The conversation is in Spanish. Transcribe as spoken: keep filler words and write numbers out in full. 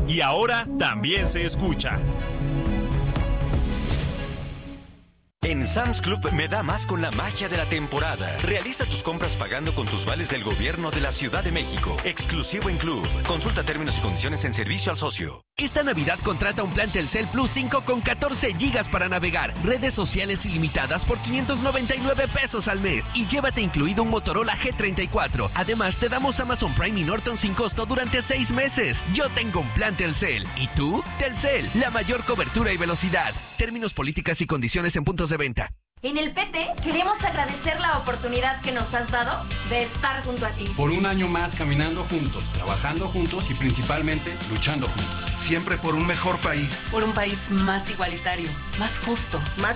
Y ahora también se escucha. En Sam's Club me da más con la magia de la temporada. Realiza tus compras pagando con tus vales del gobierno de la Ciudad de México. Exclusivo en Club. Consulta términos y condiciones en servicio al socio. Esta Navidad contrata un plan Telcel Plus cinco con catorce gigas para navegar, redes sociales ilimitadas por quinientos noventa y nueve pesos al mes y llévate incluido un Motorola G treinta y cuatro. Además, te damos Amazon Prime y Norton sin costo durante seis meses. Yo tengo un plan Telcel. ¿Y tú? Telcel, la mayor cobertura y velocidad. Términos, políticas y condiciones en puntos de venta. En el P T queremos agradecer la oportunidad que nos has dado de estar junto a ti. Por un año más caminando juntos, trabajando juntos y principalmente luchando juntos. Siempre por un mejor país. Por un país más igualitario, más justo, más